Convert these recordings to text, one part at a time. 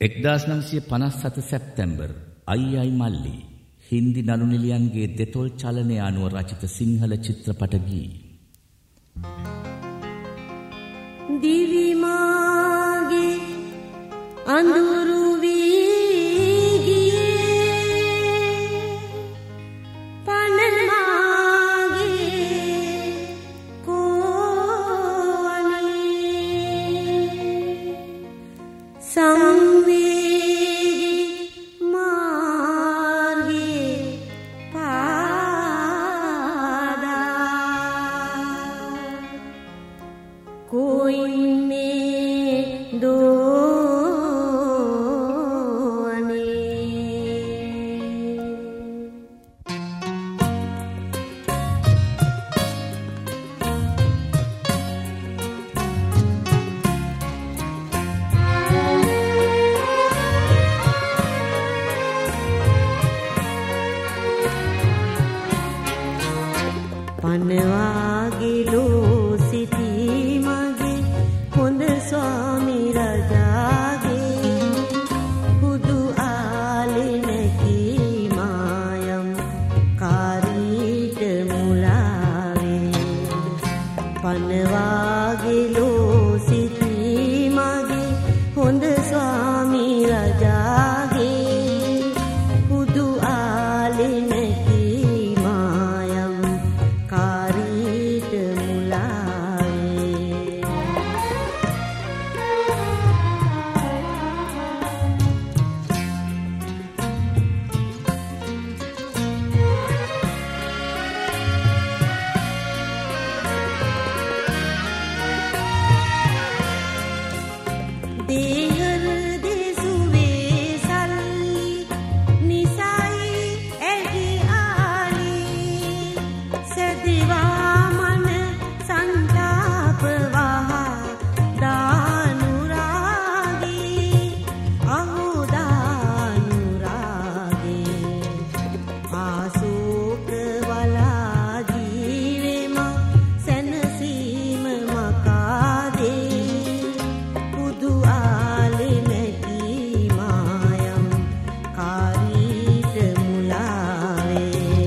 1957 සැප්තැම්බර් අයියයි මල්ලි හින්දි නළු නිලියන්ගේ දෙතොල් චලනය අනුව රචිත සිංහල චිත්‍රපට ගී. දිවි මාගේ අඳුරු වී ගියේ පන මාගේ කෝවනේ සංවේගී මාර්ගේ පාදා कोई दो पनवागे लो सिटी मगे හොඳ ස්වාමි රජාගේ හුදු ආලෙනකි මායම් කාරීට මුලාවේ පනවාගේ ලෝ සිටී මගේ හොඳ ස්වාමි රජාගේ හුදු ආලෙනකි මායම් කාරීට මුලාවේ දේහර දෙසුවේ සල්ලි නිසයි ඇහි ආලි සදිවා මන සංතාප වහ දානුරාගේ අහෝ දානුරාගේ ආසෝක වලා ජීවෙම සැනසීම මකාදේ හුදු ආලෙනකි මායම් කාරීට මුලාවේ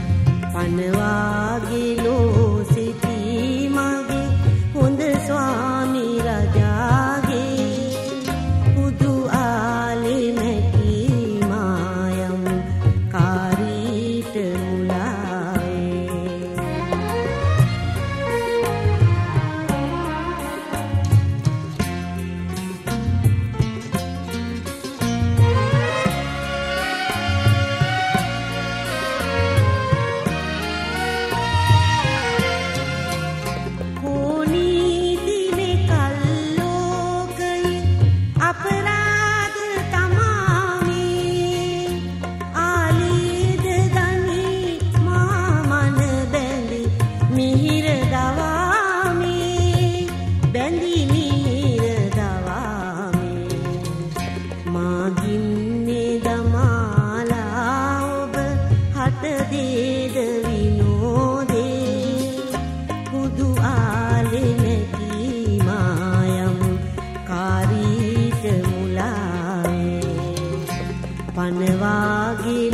පනවාගේ ලෝ සිටී මගේ හොඳ ස්වාමි රජාගේ හුදු ආලෙනකි මායම් කාරීට මුලාවේ නීතිනේ කල්ලෝකයි අපරාධ තමාමේ ආලීද දනි මාමන බැඳි මිහිර දවාමේ බැඳි මිහිර දවාමේ මාගින්නේ දමාලා ඔබ හට දේද විනෝදේ හුදු ආලෙනකි මායම් කාරීට මුලාවේ පනවාගේ